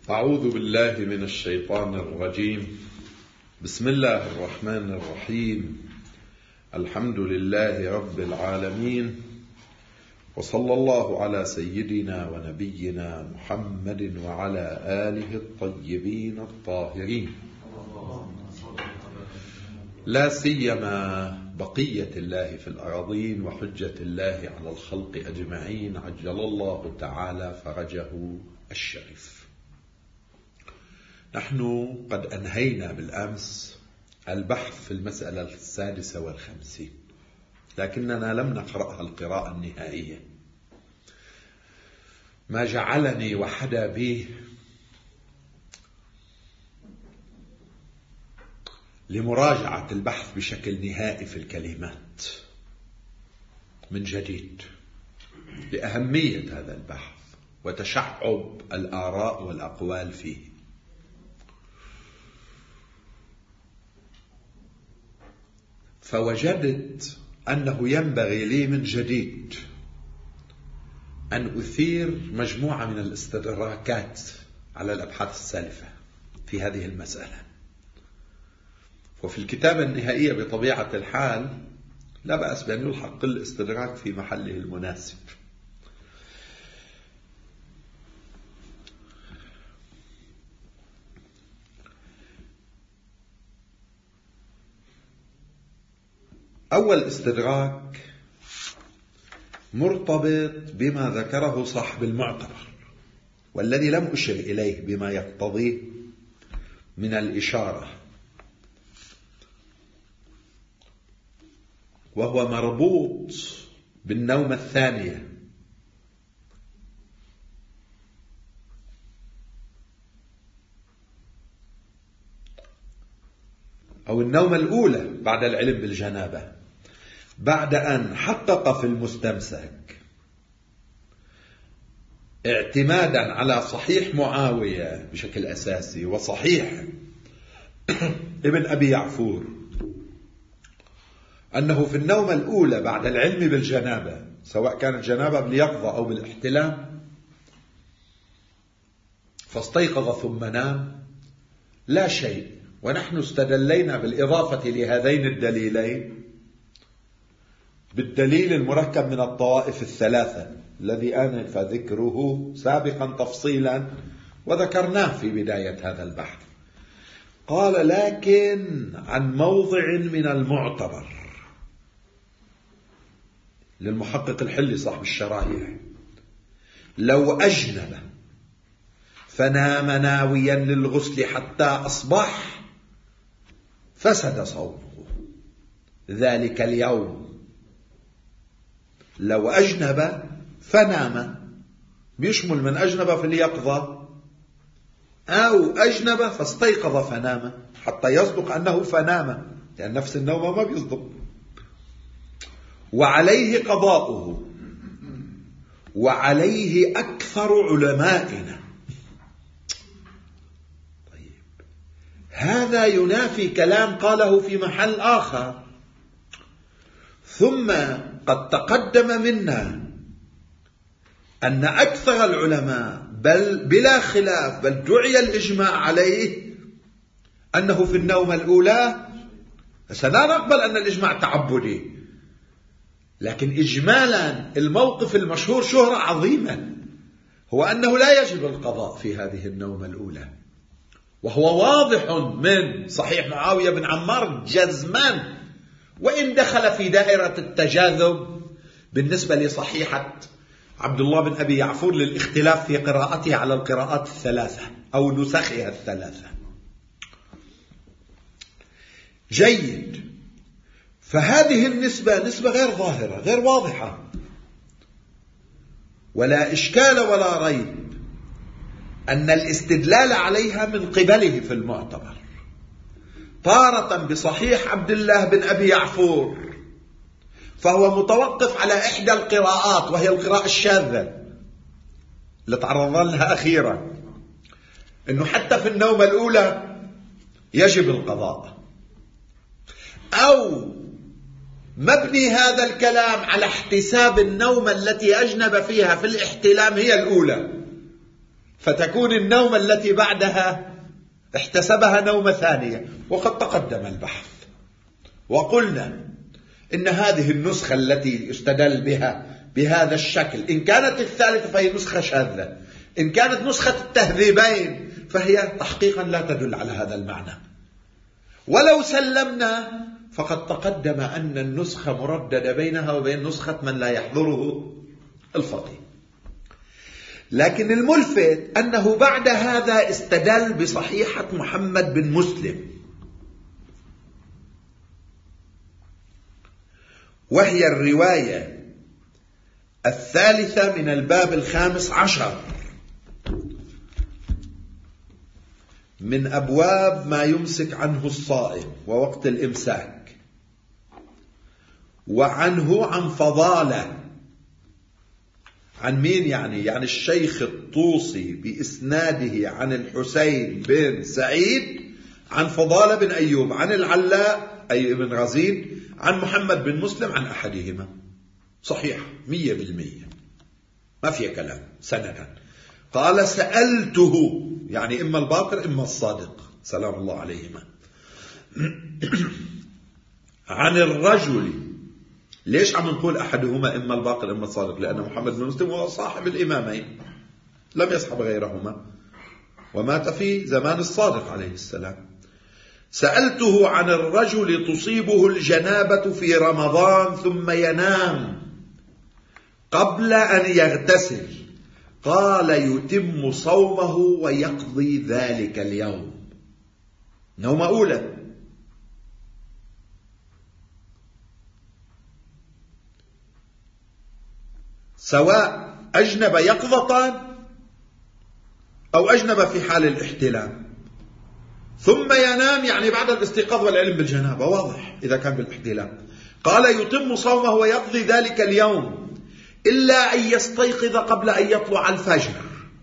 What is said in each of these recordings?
أعوذ بالله من الشيطان الرجيم. بسم الله الرحمن الرحيم. الحمد لله رب العالمين، وصلى الله على سيدنا ونبينا محمد وعلى آله الطيبين الطاهرين، لا سيما بقية الله في الأراضين وحجة الله على الخلق أجمعين، عجل الله تعالى فرجه الشريف. نحن قد أنهينا بالأمس البحث في المسألة 56، لكننا لم نقرأها القراءة النهائية. ما جعلني وحدا به لمراجعة البحث بشكل نهائي في الكلمات من جديد، لأهمية هذا البحث وتشعب الآراء والأقوال فيه. فوجدت أنه ينبغي لي من جديد أن أثير مجموعة من الاستدراكات على الأبحاث السالفة في هذه المسألة. وفي الكتابة النهائية بطبيعة الحال لا بأس بأن يلحق كل استدراك في محله المناسب. أول استدراك مرتبط بما ذكره صاحب المعتبر، والذي لم أشر إليه بما يقتضيه من الإشارة، وهو مربوط بالنومة الثانية. أو النومة الأولى بعد العلم بالجنابة، بعد أن حقق في المستمسك اعتمادا على صحيح معاوية بشكل أساسي وصحيح ابن أبي يعفور أنه في النومة الأولى بعد العلم بالجنابة، سواء كانت جنابة باليقظة أو بالاحتلام، فاستيقظ ثم نام لا شيء. ونحن استدلينا بالإضافة لهذين الدليلين بالدليل المركب من الطوائف الثلاثة الذي آنف ذكره سابقا تفصيلا وذكرناه في بداية هذا البحث. قال: لكن عن موضع من المعتبر للمحقق الحلي صاحب الشرايح، لو أجنب فنام ناويا للغسل حتى أصبح فسد صومه ذلك اليوم. لو أجنب فنام بيشمل من أجنب في اليقظة أو أجنب فاستيقظ فنام، حتى يصدق أنه فنام، لأن نفس النوم ما بيصدق. وعليه قضاؤه، وعليه أكثر علمائنا. طيب، هذا ينافي كلام قاله في محل آخر. ثم قد تقدم منا أن أكثر العلماء بل بلا خلاف بل دعي الإجماع عليه أنه في النومة الأولى. سلا نقبل أن الإجماع تعبدي، لكن إجمالا الموقف المشهور شهرة عظيمة هو أنه لا يجب القضاء في هذه النومة الأولى، وهو واضح من صحيح معاوية بن عمار جزما، وإن دخل في دائرة التجاذب بالنسبة لصحيحة عبد الله بن أبي يعفور للاختلاف في قراءته على القراءات الثلاثة أو نسخها الثلاثة. جيد. فهذه النسبة نسبة غير ظاهرة غير واضحة، ولا إشكال ولا ريب أن الاستدلال عليها من قبله في المعتبر تارة بصحيح عبد الله بن أبي يعفور، فهو متوقف على إحدى القراءات وهي القراءة الشاذة اللي تعرضنا لها أخيرا، أنه حتى في النومة الأولى يجب القضاء. أو مبني هذا الكلام على احتساب النومة التي أجنب فيها في الاحتلام هي الأولى، فتكون النومة التي بعدها احتسبها نومة ثانية. وقد تقدم البحث وقلنا إن هذه النسخة التي استدل بها بهذا الشكل، إن كانت الثالثة فهي نسخة شاذة، إن كانت نسخة التهذيبين فهي تحقيقا لا تدل على هذا المعنى. ولو سلمنا فقد تقدم أن النسخة مرددة بينها وبين نسخة من لا يحضره الفقيه. لكن الملفت أنه بعد هذا استدل بصحيحة محمد بن مسلم، وهي الرواية الثالثة من الباب 15 من أبواب ما يمسك عنه الصائم ووقت الإمساك، وعنه عن فضالة. عن مين يعني الشيخ الطوسي بإسناده عن الحسين بن سعيد عن فضالة بن أيوب عن العلاء أي بن غزين عن محمد بن مسلم عن أحدهما. صحيح 100%، ما فيها كلام سندا. قال سألته، يعني إما الباقر إما الصادق سلام الله عليهما، عن الرجل. ليش عم نقول أحدهما إما الباقر إما الصادق؟ لأن محمد بن مسلم هو صاحب الإمامين، لم يصحب غيرهما، ومات في زمان الصادق عليه السلام. سألته عن الرجل تصيبه الجنابة في رمضان ثم ينام قبل أن يغتسل، قال يتم صومه ويقضي ذلك اليوم. نومة أولى. سواء أجنب يقظة أو أجنب في حال الاحتلام، ثم ينام يعني بعد الاستيقاظ والعلم بالجنابة، واضح إذا كان بالاحتلام. قال يتم صومه ويقضي ذلك اليوم إلا أن يستيقظ قبل أن يطلع الفجر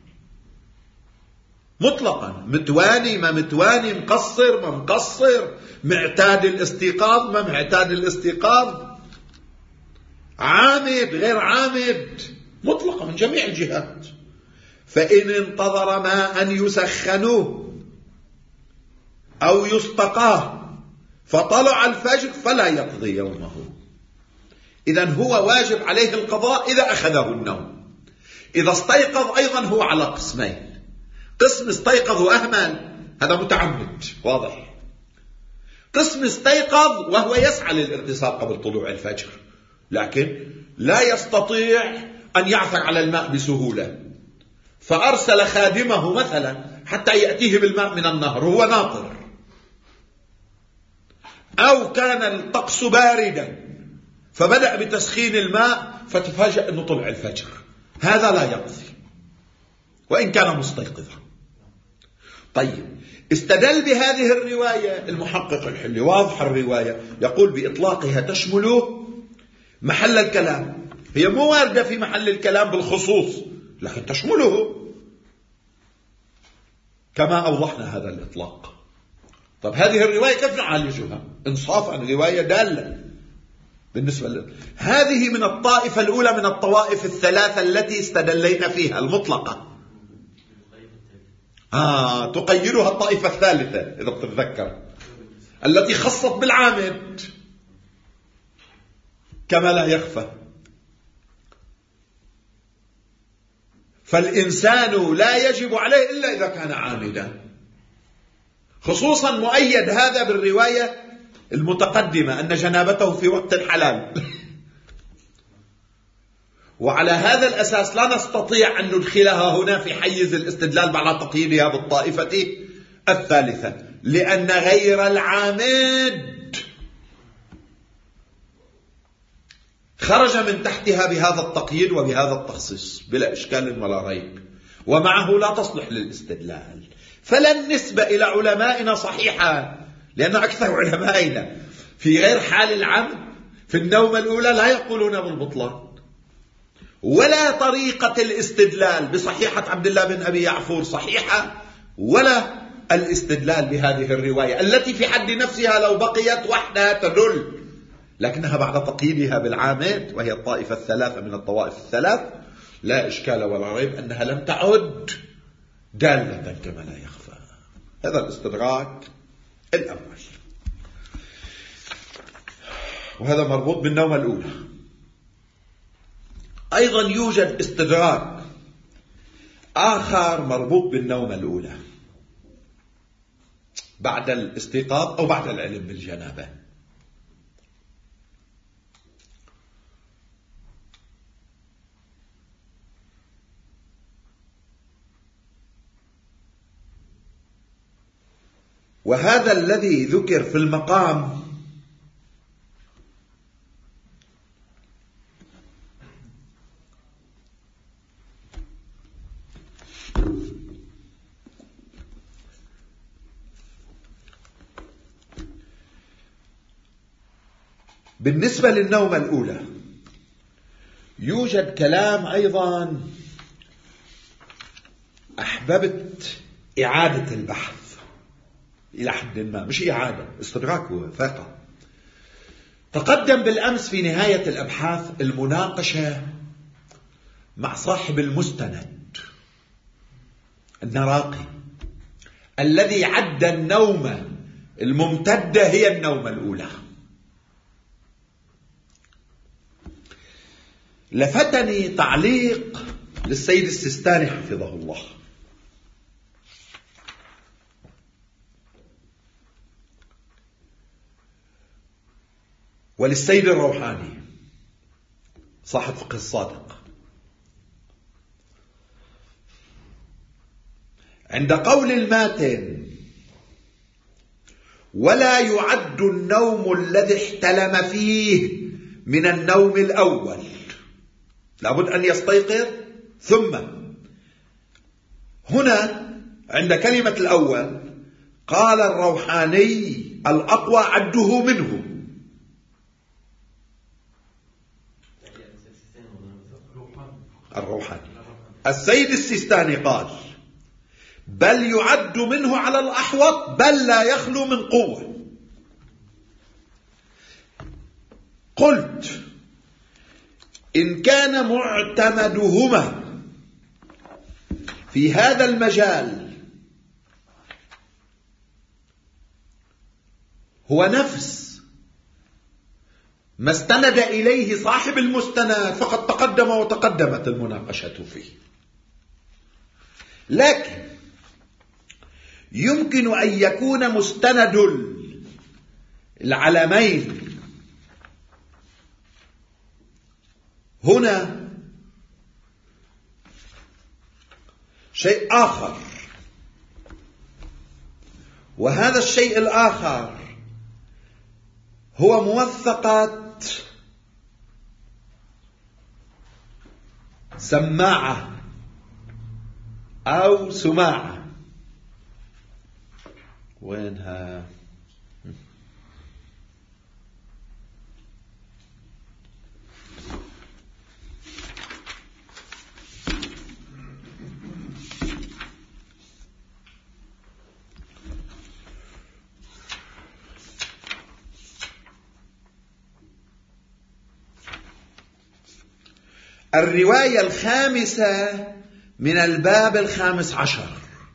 مطلقا، متواني ما متواني، مقصر ما مقصر، معتاد الاستيقاظ ما معتاد الاستيقاظ، عامد غير عامد، مطلقا من جميع الجهات. فإن انتظر ماء يسخنوه أو يستقاه فطلع الفجر فلا يقضي يومه. إذن هو واجب عليه القضاء إذا أخذه النوم. إذا استيقظ أيضا هو على قسمين: قسم استيقظ وأهمل، هذا متعمد واضح، قسم استيقظ وهو يسعى للاغتسال قبل طلوع الفجر، لكن لا يستطيع أن يعثر على الماء بسهولة، فأرسل خادمه مثلا حتى يأتيه بالماء من النهر وهو ناطر، أو كان الطقس باردا فبدأ بتسخين الماء فتفاجأ أنه طلع الفجر، هذا لا يقضي وإن كان مستيقظا. طيب، استدل بهذه الرواية المحقق الحلي، واضح الرواية، يقول بإطلاقها تشمل محل الكلام، هي مو واردة في محل الكلام بالخصوص لكن تشمله كما أوضحنا هذا الإطلاق. طب هذه الرواية كيف نعالجها إنصافا؟ رواية دالة بالنسبة هذه من الطائفة الأولى من الطوائف الثلاثة التي استدلينا فيها المطلقة. تقيدها الطائفة الثالثة إذا بتتذكر، التي خصت بالعامد كما لا يخفى. فالإنسان لا يجب عليه إلا إذا كان عامدا، خصوصا مؤيد هذا بالرواية المتقدمة أن جنابته في وقت الحلال. وعلى هذا الأساس لا نستطيع أن ندخلها هنا في حيز الاستدلال على تقييدها بالطائفة الثالثة، لأن غير العامد خرج من تحتها بهذا التقييد وبهذا التخصيص بلا إشكال ولا ريب، ومعه لا تصلح للاستدلال. فلا النسبة إلى علمائنا صحيحة، لأن أكثر علمائنا في غير حال العمد في النوم الأولى لا يقولون بالبطلان، ولا طريقة الاستدلال بصحيحة عبد الله بن أبي يعفور صحيحة، ولا الاستدلال بهذه الرواية التي في حد نفسها لو بقيت وحدها تدل، لكنها بعد تقييدها بالعامد وهي الطائفة الثلاثة من الطوائف الثلاث لا إشكال ولا ريب أنها لم تعد دالة كما لا يخفى. هذا الاستدراك الأول، وهذا مربوط بالنومة الأولى. أيضا يوجد استدراك آخر مربوط بالنومة الأولى بعد الاستيقاظ أو بعد العلم بالجنابة. وهذا الذي ذكر في المقام بالنسبة للنومة الأولى يوجد كلام أيضا أحببت إعادة البحث إلى حد ما، مش إعادة، استدراك هو فقط. تقدم بالأمس في نهاية الأبحاث المناقشة مع صاحب المستند النراقي الذي عد النومة الممتدة هي النومة الأولى. لفتني تعليق للسيد السيستاني حفظه الله، وللسيد الروحاني صاحب فقه الصادق، عند قول الماتن: ولا يعد النوم الذي احتلم فيه من النوم الأول، لابد أن يستيقظ. ثم هنا عند كلمة الأول قال الروحاني: الأقوى عده منه. الروحاني السيد السيستاني قال: بل يعد منه على الأحوط، بل لا يخلو من قوة. قلت: إن كان معتمدهما في هذا المجال هو نفس ما استند إليه صاحب المستند فقد تقدم وتقدمت المناقشة فيه. لكن يمكن أن يكون مستند العلمين هنا شيء آخر، وهذا الشيء الآخر هو موثقة سماعة أو سماعة. وينها؟ الرواية الخامسة من الباب 15،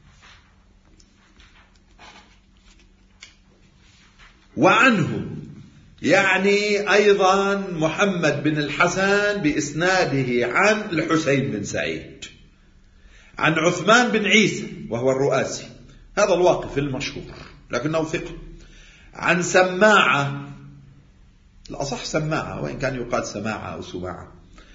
وعنه يعني أيضا محمد بن الحسن بإسناده عن الحسين بن سعيد عن عثمان بن عيسى وهو الرؤاسي، هذا الواقف المشهور لكنه ثقة، عن سماعة، الأصح سماعة وإن كان يقال سماعة أو سماعة،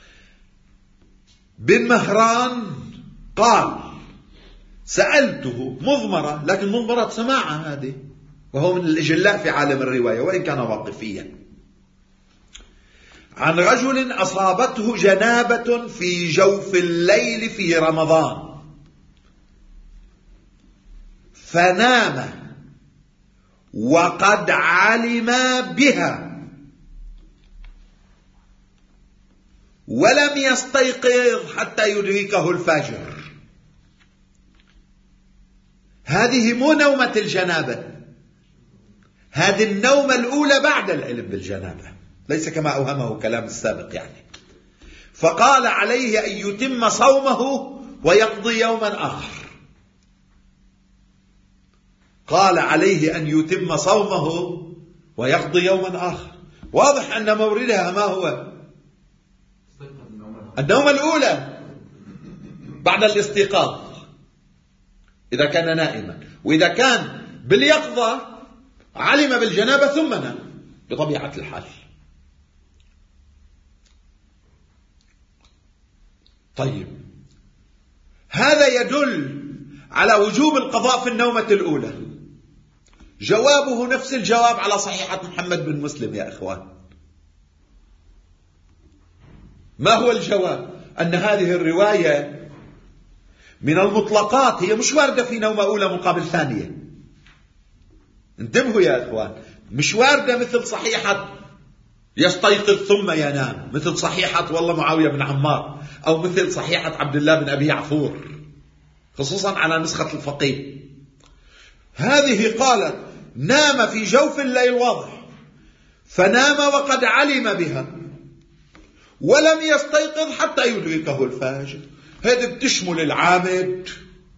بن مهران قال: سألته مضمرة، لكن مضمرة سماعة هذه، وهو من الإجلاء في عالم الرواية وإن كان واقفيا، عن رجل أصابته جنابة في جوف الليل في رمضان فنام وقد علم بها ولم يستيقظ حتى يدركه الفجر. هذه مو نومة الجنابة، هذه النومة الأولى بعد العلم بالجنابة، ليس كما أوهمه كلام السابق يعني. فقال عليه أن يتم صومه ويقضي يوما آخر قال عليه أن يتم صومه ويقضي يوما آخر. واضح أن موردها ما هو؟ النوم الأولى بعد الاستيقاظ إذا كان نائما، وإذا كان باليقظة علم بالجنابة ثم نام بطبيعة الحال. طيب، هذا يدل على وجوب القضاء في النومة الأولى. جوابه نفس الجواب على صحيحة محمد بن مسلم يا إخوان. ما هو الجواب؟ أن هذه الرواية من المطلقات، هي مش واردة في نومة أولى مقابل ثانية. انتبهوا يا إخوان، مش واردة مثل صحيحة يستيقظ ثم ينام، مثل صحيحة والله معاوية بن عمار، أو مثل صحيحة عبد الله بن أبي عفور، خصوصا على نسخة الفقيه. هذه قالت نام في جوف الليل واضح، فنام وقد علم بها ولم يستيقظ حتى يدركه الفجر. هذه بتشمل العامد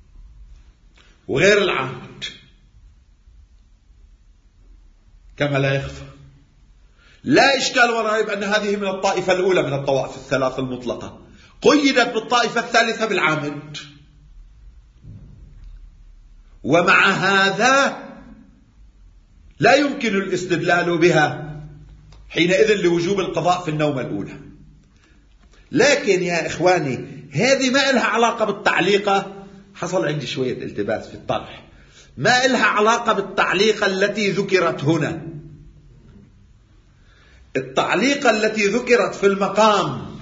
وغير العامد كما لا يخفى. لا إشكال ولا ريب أن هذه من الطائفة الأولى من الطوائف الثلاث المطلقة، قيدت بالطائفة الثالثة بالعامد. ومع هذا لا يمكن الاستدلال بها حينئذ لوجوب القضاء في النومة الأولى. لكن يا إخواني، هذه ما إلها علاقة بالتعليقة. حصل عندي شوية التباس في الطرح. ما إلها علاقة بالتعليقة التي ذكرت هنا. التعليقة التي ذكرت في المقام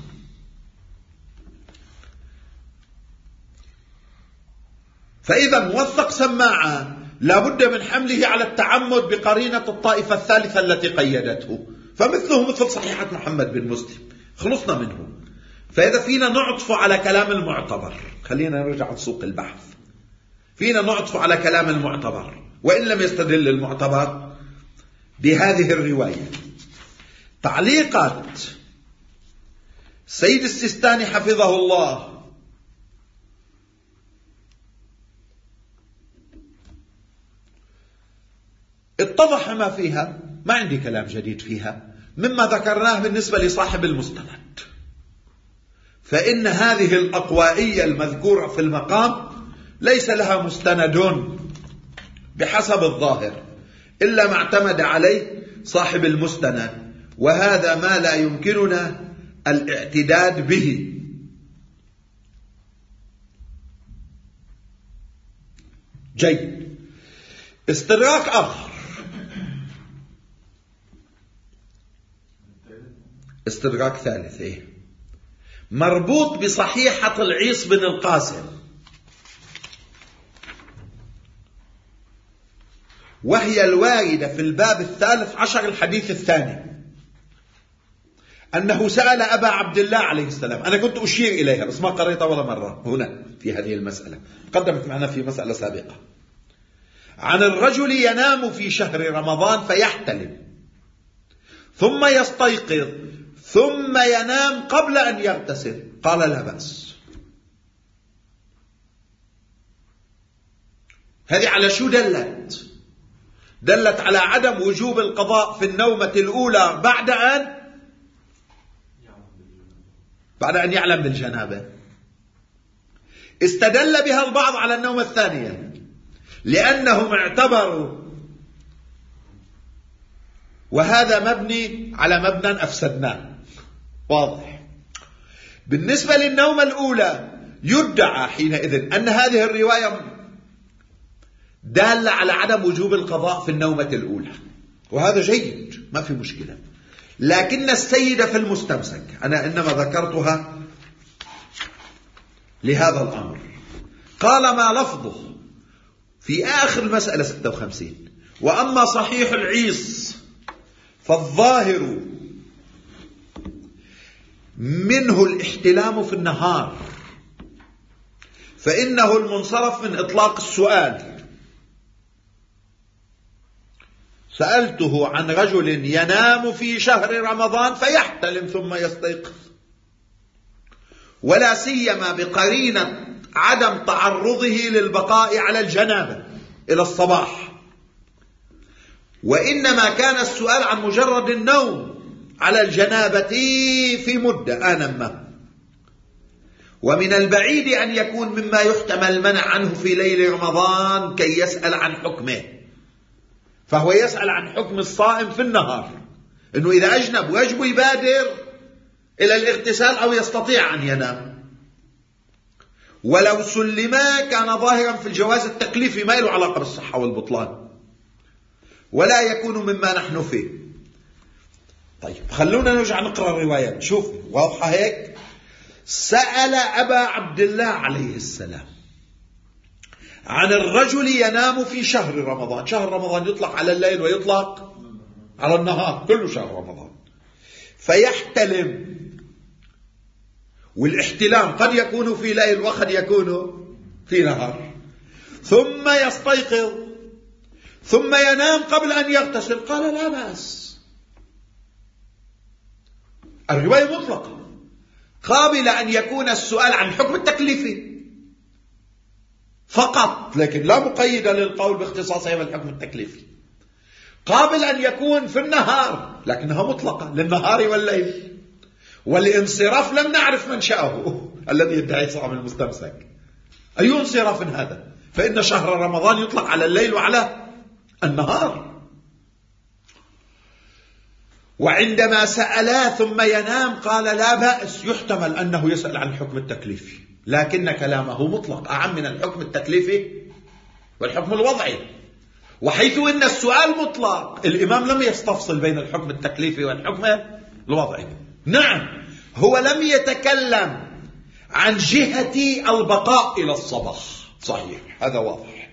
فإذا موثق سماعة لابد من حمله على التعمد بقرينة الطائفة الثالثة التي قيدته، فمثله مثل صحيحة محمد بن مسلم، خلصنا منه. فإذا فينا نعطف على كلام المعتبر، خلينا نرجع لسوق البحث، فينا نعطف على كلام المعتبر وإن لم يستدل المعتبر بهذه الرواية. تعليقات سيد السيستاني حفظه الله اتضح ما فيها، ما عندي كلام جديد فيها مما ذكرناه بالنسبة لصاحب المستند. فإن هذه الأقوائية المذكورة في المقام ليس لها مستند بحسب الظاهر إلا ما اعتمد عليه صاحب المستند، وهذا ما لا يمكننا الاعتداد به. جيد. استدراك آخر، استدراك ثالث، مربوط بصحيحة العيص بن القاسم، وهي الواردة في الباب 13 الحديث الثاني، أنه سأل أبا عبد الله عليه السلام. أنا كنت أشير إليها بس ما قريتها ولا مرة هنا في هذه المسألة، قدمت معنا في مسألة سابقة، عن الرجل ينام في شهر رمضان فيحتلم ثم يستيقظ ثم ينام قبل أن يغتسل، قال لا بأس. هذه على شو دلت؟ دلت على عدم وجوب القضاء في النومة الأولى بعد أن يعلم بالجنابة. استدل بها البعض على النومة الثانية لأنهم اعتبروا، وهذا مبني على مبنى أفسدناه، واضح. بالنسبة للنومة الأولى يدعى حينئذ أن هذه الرواية دالة على عدم وجوب القضاء في النومة الأولى، وهذا جيد ما في مشكلة. لكن السيدة في المستمسك، أنا إنما ذكرتها لهذا الأمر، قال ما لفظه في آخر المسألة 56: وأما صحيح العيص فالظاهر منه الاحتلام في النهار، فإنه المنصرف من إطلاق السؤال. سألته عن رجل ينام في شهر رمضان فيحتلم ثم يستيقظ، ولا سيما بقرينة عدم تعرضه للبقاء على الجنابة إلى الصباح، وإنما كان السؤال عن مجرد النوم على الجنابة في مدة آنا ما. ومن البعيد أن يكون مما يحتمل المنع عنه في ليل رمضان كي يسأل عن حكمه، فهو يسأل عن حكم الصائم في النهار، إنه إذا أجنب واجب يبادر إلى الاغتسال أو يستطيع أن ينام. ولو سلما كان ظاهرا في الجواز التكليفي، ما له علاقة بالصحة والبطلان، ولا يكون مما نحن فيه. طيب خلونا نرجع نقرأ الروايات. شوف واضحة هيك. سأل أبا عبد الله عليه السلام عن الرجل ينام في شهر رمضان. شهر رمضان يطلق على الليل ويطلق على النهار، كله شهر رمضان. فيحتلم، والاحتلام قد يكون في ليل وقد يكون في نهار، ثم يستيقظ ثم ينام قبل أن يغتسل. قال لا بأس، الرواية مطلقة قابل أن يكون السؤال عن حكم التكليفي فقط، لكن لا مقيدة للقول باختصاصه بالحكم التكليفي. قابل أن يكون في النهار، لكنها مطلقة للنهار والليل. والانصراف لم نعرف منشأه الذي يدعي صيام المستمسك. أي انصراف هذا؟ فإن شهر رمضان يطلق على الليل وعلى النهار. وعندما سألا ثم ينام قال لا بأس، يحتمل أنه يسأل عن الحكم التكليفي، لكن كلامه مطلق أعم من الحكم التكليفي والحكم الوضعي. وحيث إن السؤال مطلق، الإمام لم يستفصل بين الحكم التكليفي والحكم الوضعي. نعم، هو لم يتكلم عن جهة البقاء إلى الصباح، صحيح، هذا واضح،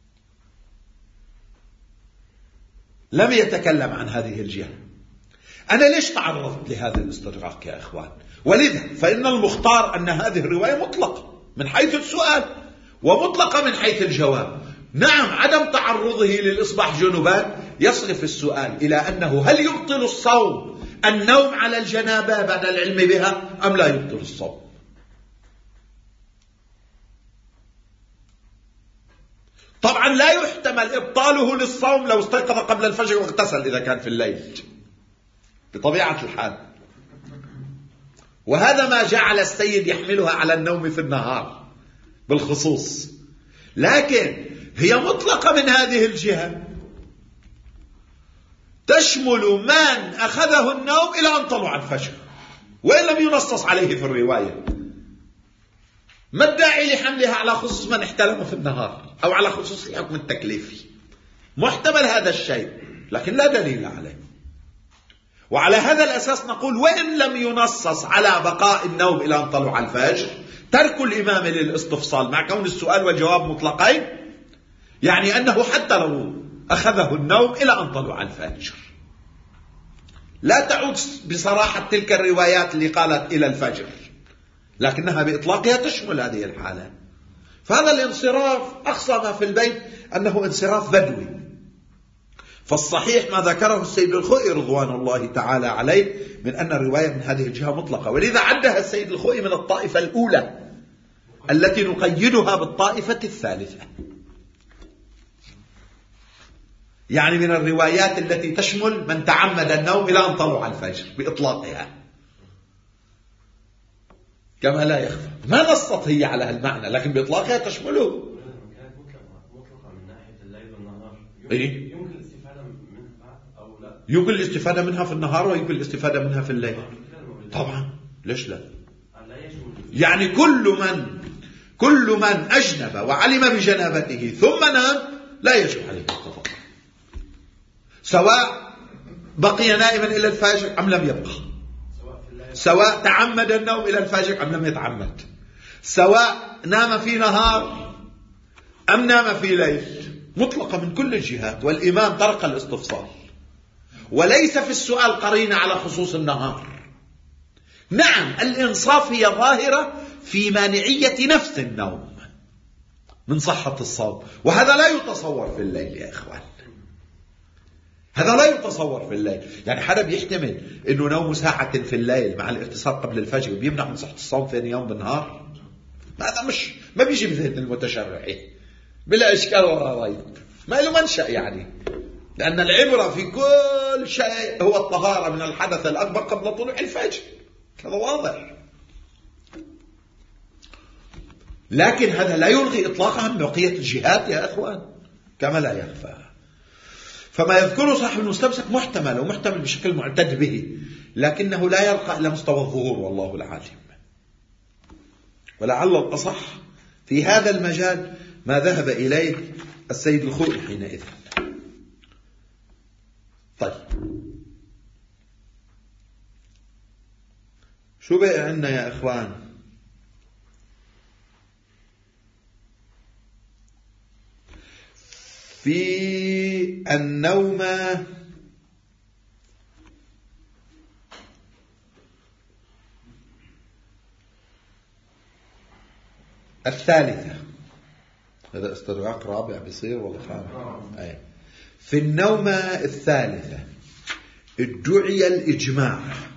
لم يتكلم عن هذه الجهة. أنا ليش تعرضت لهذا الاستدراك يا إخوان؟ ولذا فإن المختار أن هذه الرواية مطلقة من حيث السؤال ومطلقة من حيث الجواب. نعم، عدم تعرضه للإصباح جنبان يصرف السؤال إلى أنه هل يبطل الصوم النوم على الجنابة بعد العلم بها أم لا يبطل الصوم. طبعا لا يحتمل إبطاله للصوم لو استيقظ قبل الفجر واغتسل إذا كان في الليل بطبيعة الحال. وهذا ما جعل السيد يحملها على النوم في النهار بالخصوص، لكن هي مطلقة من هذه الجهة، تشمل من أخذه النوم إلى أن طلع الفجر، وإن لم ينصص عليه في الرواية. ما الداعي لحملها على خصوص من احتلم في النهار أو على خصوص الحكم التكليفي؟ محتمل هذا الشيء لكن لا دليل عليه. وعلى هذا الأساس نقول وإن لم ينصص على بقاء النوم إلى أن طلع الفجر، ترك الإمام للاستفصال مع كون السؤال والجواب مطلقين يعني أنه حتى لو أخذه النوم إلى أن طلع الفجر لا تعود بصراحة تلك الروايات اللي قالت إلى الفجر، لكنها بإطلاقها تشمل هذه الحالة. فهذا الانصراف أقصى ما في البيت أنه انصراف بدوي. فالصحيح ما ذكره السيد الخوئي رضوان الله تعالى عليه من أن الرواية من هذه الجهة مطلقة، ولذا عدها السيد الخوئي من الطائفة الأولى التي نقيدها بالطائفة الثالثة، يعني من الروايات التي تشمل من تعمد النوم إلى أن طلع الفجر بإطلاقها، كما لا يخفى. ما نصت هي على المعنى لكن بإطلاقها تشمله. مطلقة من ناحية الليل والنهار. إيه؟ يمكن الاستفادة منها أو لا؟ يمكن الاستفادة منها في النهار ويمكن الاستفادة منها في الليل. طبعا، ليش لا؟ يعني كل من أجنب وعلم بجنابته ثم نام لا يجب عليه القضاء، سواء بقي نائما إلى الفجر أم لم يبقى، سواء تعمد النوم إلى الفجر أم لم يتعمد، سواء نام في نهار أم نام في ليل، مطلقة من كل الجهات. والإمام ترك الاستفصال، وليس في السؤال قرينة على خصوص النهار. نعم، الإنصاف هي ظاهرة في مانعية نفس النوم من صحة الصوم، وهذا لا يتصور في الليل يا إخوان، هذا لا يتصور في الليل. يعني حدا بيحتمل أنه نوم ساعة في الليل مع الاغتسال قبل الفجر بيمنع من صحة الصوم ثاني يوم بالنهار؟ هذا ما بيجي بذهن المتشرعي بلا إشكال ولا ريب، ما له منشأ يعني. لأن العبرة في كل شيء هو الطهارة من الحدث الأكبر قبل طلوع الفجر، هذا واضح. لكن هذا لا يلغي إطلاقا بقية الجهات يا أخوان كما لا يخفى. فما يذكره صاحب المستمسك محتمل ومحتمل بشكل معتد به، لكنه لا يرقى إلى مستوى الظهور والله العالم. ولعل الأصح في هذا المجال ما ذهب إليه السيد الخوئي حينئذ. طيب شو بقى عندنا يا إخوان؟ في النوم الثالثة، هذا استدراك رابع بيصير ولا خامس؟ أي. في النوم الثالثة ادعي الإجماع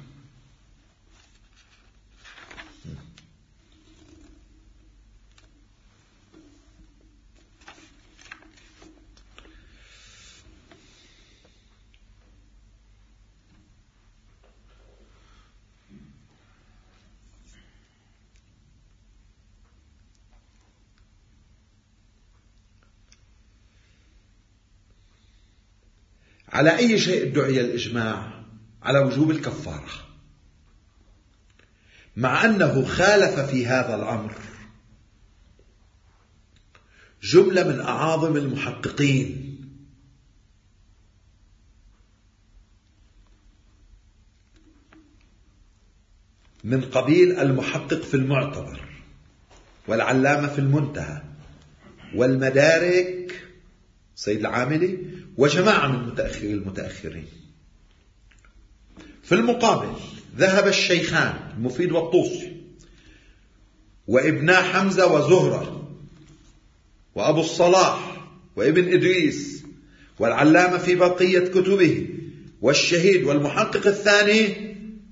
على أي شيء ادعي الإجماع؟ على وجوب الكفارة، مع أنه خالف في هذا الأمر جملة من أعاظم المحققين من قبيل المحقق في المعتبر والعلامة في المنتهى والمدارك سيد العاملي وجماعة من المتأخرين. في المقابل ذهب الشيخان المفيد والطوسي وابنا حمزة وزهرة وأبو الصلاح وابن إدريس والعلامة في بقية كتبه والشهيد والمحقق الثاني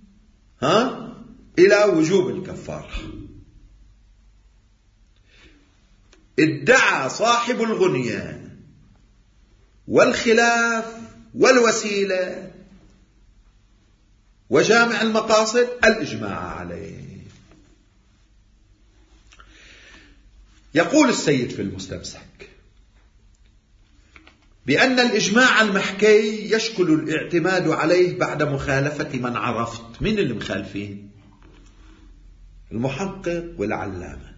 إلى وجوب الكفارة. ادعى صاحب الغنية والخلاف والوسيلة وجامع المقاصد الإجماع عليه. يقول السيد في المستمسك بأن الإجماع المحكي يشكل الاعتماد عليه بعد مخالفة من عرفت. من اللي مخالفين؟ المحقق والعلامة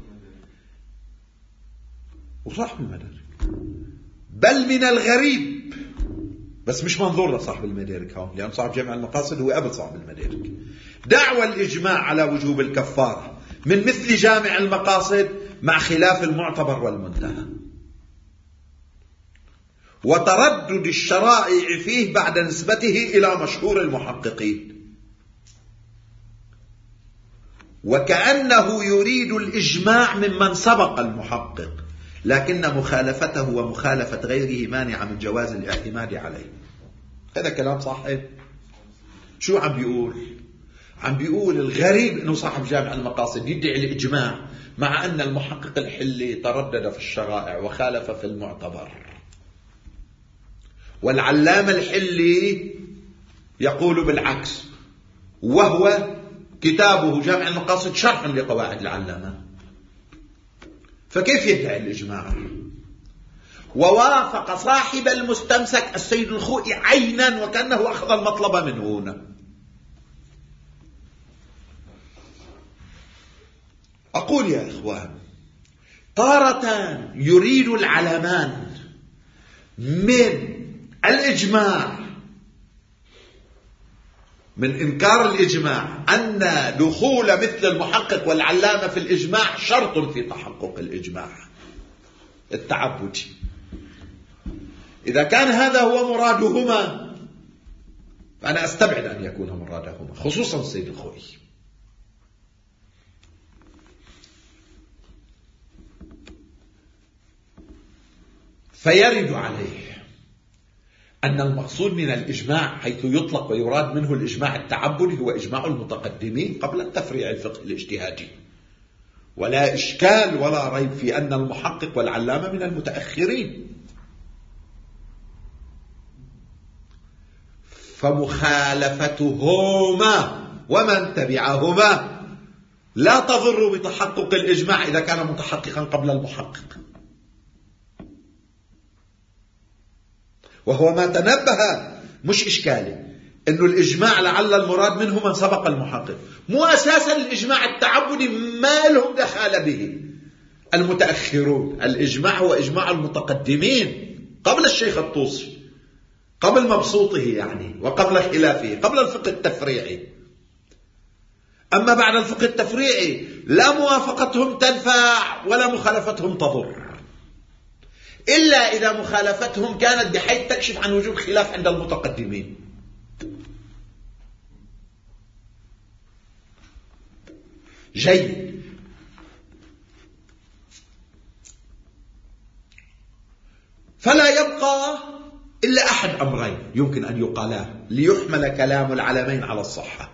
وصاحب المدارك. بل من الغريب، بس مش منظور لصاحب المدارك هون، لأن صاحب جامع المقاصد هو قبل صاحب المدارك، دعوى الإجماع على وجوب الكفارة من مثل جامع المقاصد مع خلاف المعتبر والمنتهى، وتردد الشرائع فيه بعد نسبته إلى مشهور المحققين، وكأنه يريد الإجماع ممن سبق المحقق، لكن مخالفته ومخالفة غيره مانعة من جواز الاعتماد عليه. هذا كلام صحيح. شو عم بيقول؟ عم بيقول الغريب أنه صاحب جامع المقاصد يدعي الإجماع مع أن المحقق الحلي تردد في الشرائع وخالف في المعتبر، والعلامة الحلي يقول بالعكس، وهو كتابه جامع المقاصد شرح لقواعد العلامة. فكيف يدعي الإجماع؟ ووافق صاحب المستمسك السيد الخوئي عينا وكأنه أخذ المطلب منه هنا. أقول يا إخوان، تارة يريد العلمان من الإجماع، من إنكار الإجماع، أن دخول مثل المحقق والعلامة في الإجماع شرط في تحقق الإجماع التعبدي. إذا كان هذا هو مرادهما فأنا أستبعد أن يكون مرادهما، خصوصا السيد الخوئي. فيرد عليه أن المقصود من الإجماع حيث يطلق ويراد منه الإجماع التعبدي هو إجماع المتقدمين قبل التفريع الفقه الاجتهادي، ولا إشكال ولا ريب في أن المحقق والعلامة من المتأخرين. فمخالفتهما ومن تبعهما لا تضر بتحقق الإجماع إذا كان متحققا قبل المحقق. وهو ما تنبه، مش إشكالي إنه الإجماع لعل المراد منه من سبق المحقق، مو أساسا الإجماع التعبدي ما لهم دخل به المتأخرون. الإجماع هو إجماع المتقدمين قبل الشيخ الطوسي، قبل مبسوطه يعني، وقبل خلافه، قبل الفقه التفريعي. أما بعد الفقه التفريعي لا موافقتهم تنفع ولا مخالفتهم تضر، إلا إذا مخالفتهم كانت بحيث تكشف عن وجود خلاف عند المتقدمين. جيد. فلا يبقى إلا أحد أمرين يمكن أن يقالا ليحمل كلام العلمين على الصحة.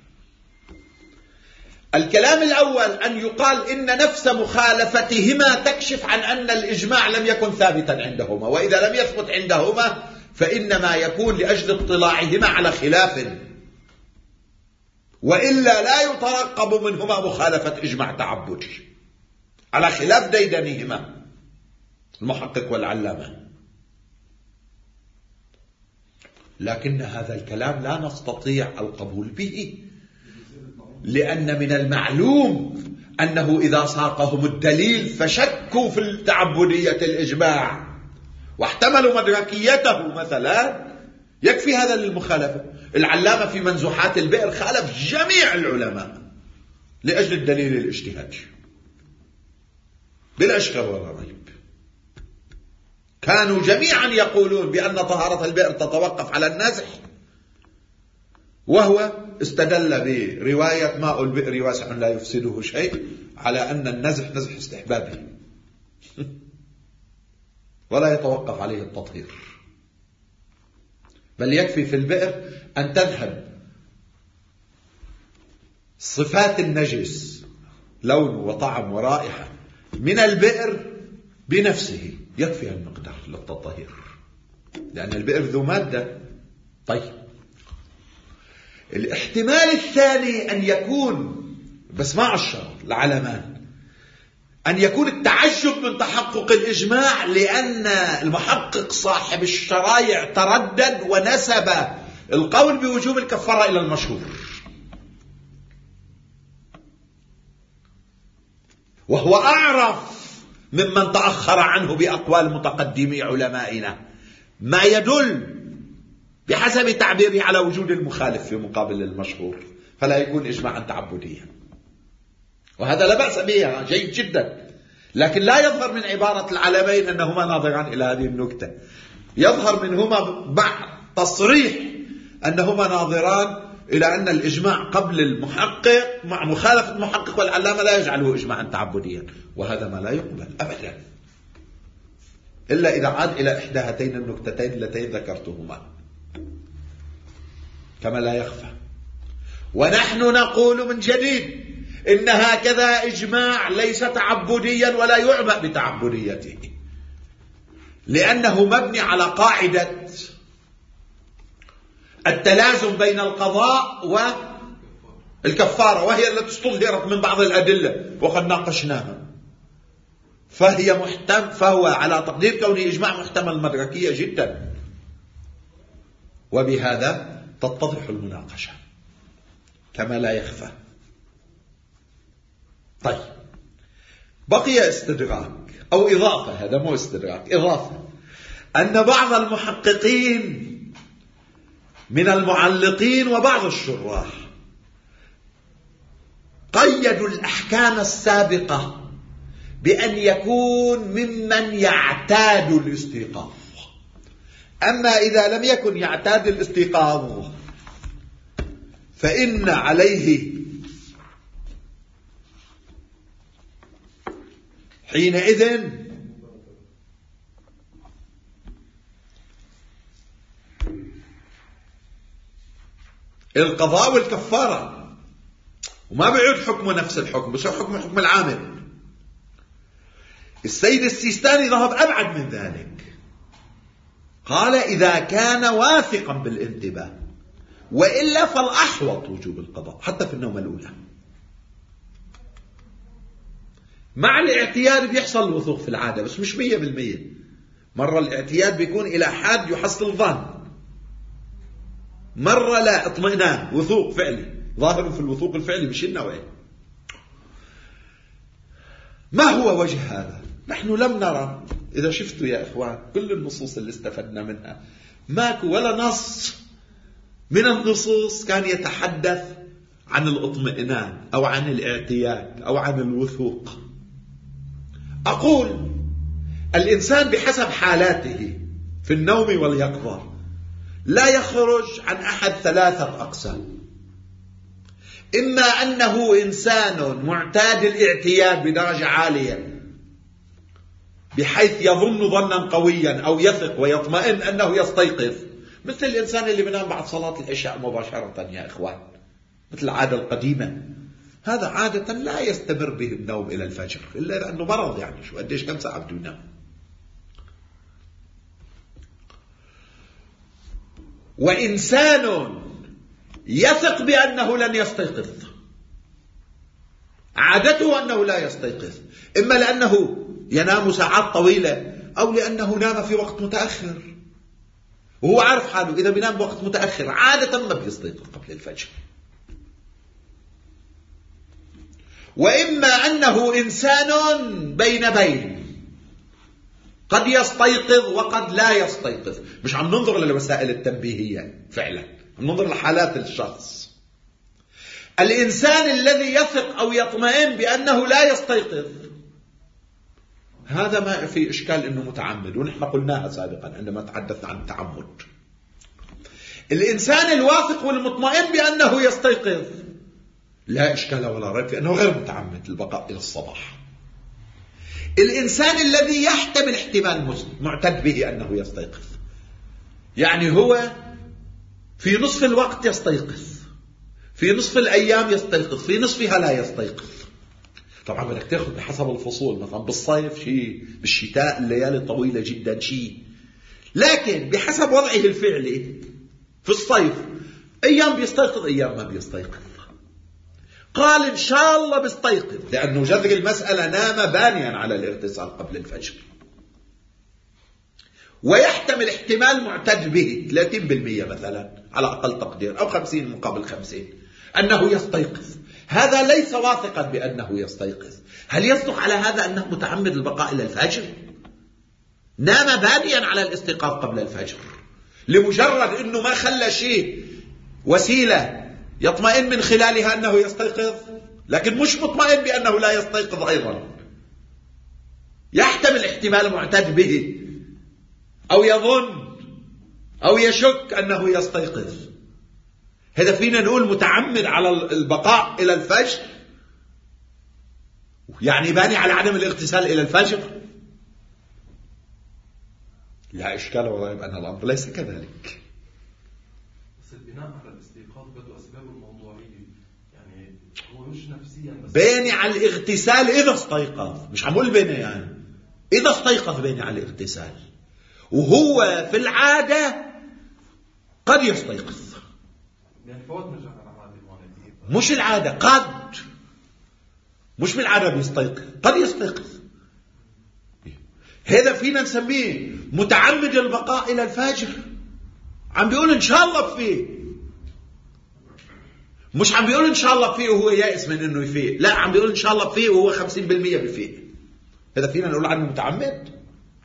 الكلام الأول أن يقال إن نفس مخالفتهما تكشف عن أن الإجماع لم يكن ثابتا عندهما، وإذا لم يثبت عندهما فإنما يكون لأجل اطلاعهما على خلاف، وإلا لا يترقب منهما مخالفة إجماع تعبدي على خلاف ديدنهما المحقق والعلامة. لكن هذا الكلام لا نستطيع القبول به، لأن من المعلوم أنه إذا ساقهم الدليل فشكوا في تعبدية الإجماع واحتملوا مدركيته مثلا، يكفي هذا للمخالفة. العلامة في منزوحات البئر خالف جميع العلماء لأجل الدليل الاجتهادي بلا إشكال ولا ريب. كانوا جميعا يقولون بأن طهارة البئر تتوقف على النزح، وهو استدل برواية ماء البئر واسع لا يفسده شيء على أن النزح نزح استحبابي ولا يتوقف عليه التطهير، بل يكفي في البئر أن تذهب صفات النجس لون وطعم ورائحة من البئر بنفسه، يكفي المقدار للتطهير، لأن البئر ذو مادة. طيب، الاحتمال الثاني أن يكون، بس مع الشرط العلمان، أن يكون التعجب من تحقق الإجماع لأن المحقق صاحب الشرايع تردد ونسب القول بوجوب الكفارة إلى المشهور، وهو أعرف ممن تأخر عنه بأقوال متقدمي علمائنا، ما يدل بحسب تعبيره على وجود المخالف في مقابل المشهور، فلا يكون إجماعا تعبديا. وهذا لا بأس به، جيد جدا، لكن لا يظهر من عبارة العلمين أنهما ناظران إلى هذه النكتة. يظهر منهما بعد تصريح أنهما ناظران إلى أن الإجماع قبل المحقق مع مخالفة المحقق والعلامة لا يجعله إجماعا تعبديا، وهذا ما لا يقبل أبدا إلا إذا عاد إلى إحدى هاتين النكتتين اللتين ذكرتهما، كما لا يخفى. ونحن نقول من جديد إن هكذا إجماع ليس تعبديا ولا يعبأ بتعبديته، لأنه مبني على قاعدة التلازم بين القضاء والكفارة، وهي التي استظهرت من بعض الأدلة وقد ناقشناها، فهو على تقدير كونه إجماع محتمل مدركية جدا، وبهذا تتضح المناقشة كما لا يخفى. طيب، بقي استدراك أو إضافة، هذا مو استدراك، إضافة، أن بعض المحققين من المعلقين وبعض الشراح قيدوا الأحكام السابقة بأن يكون ممن يعتاد الاستيقاظ. أما إذا لم يكن يعتاد الاستيقاظ فإن عليه حينئذ القضاء والكفارة، وما بيعود حكمه نفس الحكم، بس حكم العامل. السيد السيستاني ذهب أبعد من ذلك، قال إذا كان واثقا بالانتباه وإلا فالأحوط وجوب القضاء حتى في النوم الأولى. مع الاعتياد بيحصل الوثوق في العادة بس مش 100%. مرة الاعتياد بيكون إلى حد يحصل ظن، مرة لا، اطمئنان، وثوق فعلي، ظاهر في الوثوق الفعلي مش النوعي. ما هو وجه هذا؟ نحن لم نرى، إذا شفتوا يا إخوان كل النصوص اللي استفدنا منها ماكو ولا نص من النصوص كان يتحدث عن الاطمئنان أو عن الاعتياد أو عن الوثوق. أقول الإنسان بحسب حالاته في النوم واليقظة لا يخرج عن أحد 3 أقسام: إما أنه إنسان معتاد الاعتياد بدرجة عالية بحيث يظن ظنا قويا أو يثق ويطمئن أنه يستيقظ، مثل الإنسان اللي بينام بعد صلاة العشاء مباشرة يا إخوان، مثل العادة القديمة. هذا عادة لا يستمر به النوم إلى الفجر إلا لأنه مرض، يعني شو قديش كم ساعة بده ينام. وإنسان يثق بأنه لن يستيقظ، عادته أنه لا يستيقظ، إما لأنه ينام ساعات طويلة أو لأنه نام في وقت متأخر وهو عارف حاله إذا بينام بوقت متأخر عادة ما بيستيقظ قبل الفجر. وإما أنه إنسان بين بين، قد يستيقظ وقد لا يستيقظ. مش عم ننظر للوسائل التنبيهية فعلا، عم ننظر لحالات الشخص. الإنسان الذي يثق أو يطمئن بأنه لا يستيقظ هذا ما في إشكال أنه متعمد، ونحن قلناها سابقا عندما تحدثنا عن التعمد. الإنسان الواثق والمطمئن بأنه يستيقظ لا إشكال ولا ريب في أنه غير متعمد البقاء إلى الصباح. الإنسان الذي يحتمل احتمال معتد به أنه يستيقظ، يعني هو في نصف الوقت يستيقظ، في نصف الأيام يستيقظ، في نصفها لا يستيقظ. طبعا بدك تاخذ بحسب الفصول، مثلا بالصيف شيء، بالشتاء الليالي طويلة جدا شيء، لكن بحسب وضعه الفعلي في الصيف أيام بيستيقظ أيام ما بيستيقظ. قال إن شاء الله بيستيقظ لأنه جذر المسألة نام بانيا على الاغتسال قبل الفجر، ويحتمل احتمال معتد به 30% مثلا على أقل تقدير، أو 50 مقابل 50 أنه يستيقظ. هذا ليس واثقا بأنه يستيقظ. هل يصدق على هذا أنه متعمد البقاء إلى الفجر؟ نام بانيا على الاستيقاظ قبل الفجر لمجرد أنه ما خلى شيء وسيلة يطمئن من خلالها أنه يستيقظ، لكن مش مطمئن بأنه لا يستيقظ أيضا، يحتمل احتمال معتد به أو يظن أو يشك أنه يستيقظ. هذا فينا نقول متعمد على البقاء إلى الفجر، يعني باني على عدم الاغتسال إلى الفجر؟ لا إشكال ولا ريب أن الأمر ليس كذلك. بس البناء على الاستيقاظ بده أسبابه الموضوعية، يعني هو مش نفسيا بس باني على الاغتسال إذا استيقظ، مش عمول باني يعني إذا استيقظ باني على الاغتسال، وهو في العادة قد يستيقظ، يعني فوت نرجع للعادة مش العادة، قد مش بالعادة بيستيقظ، قد يستيقظ. هذا فينا نسميه متعمد البقاء إلى الفجر. عم بيقول إن شاء الله فيه، مش عم بيقول إن شاء الله فيه وهو يائس من إنه يفيق، لا عم بيقول إن شاء الله فيه وهو 50% بيفيق. هذا فينا نقول عنه متعمد.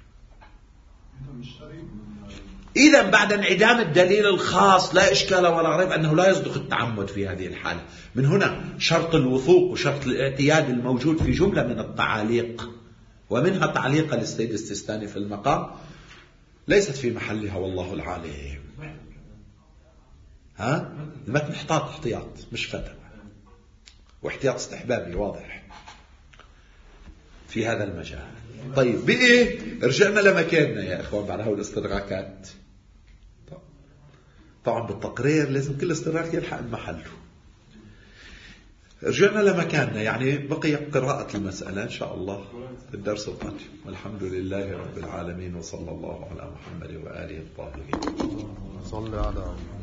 إذا بعد انعدام الدليل الخاص لا إشكال ولا ريب أنه لا يصدق التعمد في هذه الحالة. من هنا شرط الوثوق وشرط الاعتياد الموجود في جملة من التعاليق، ومنها تعليق للسيد السيستاني في المقام ليست في محلها والله العالم. المتن احتياط مش فتوى، واحتياط استحبابي واضح في هذا المجال. طيب بإيه رجعنا لمكاننا يا إخوان بعد هؤلاء الاستدراكات؟ طبعا بالتقرير لازم كل استدراك يلحق محله. رجعنا لمكاننا، يعني بقي قراءة المسألة إن شاء الله في الدرس القادم. والحمد لله رب العالمين، وصلى الله على محمد وآله الطاهرين. صلى على